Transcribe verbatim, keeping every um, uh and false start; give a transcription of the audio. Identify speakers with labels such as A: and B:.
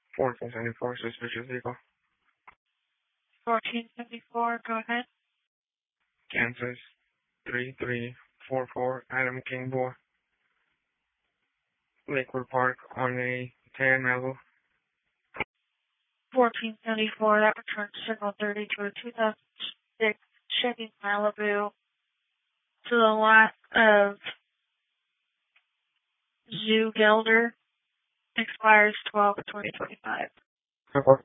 A: fourteen seventy-four, suspicious vehicle.
B: fourteen seventy-four, go ahead.
A: Kansas, three three four four, Adam Kingboy. Lakewood Park on a tan Malibu.
B: fourteen seventy-four, that returns signal thirty to a two thousand six Chevy Malibu to the lot of Zoo Gelder. Expires twelve twenty twenty-five.
A: Okay.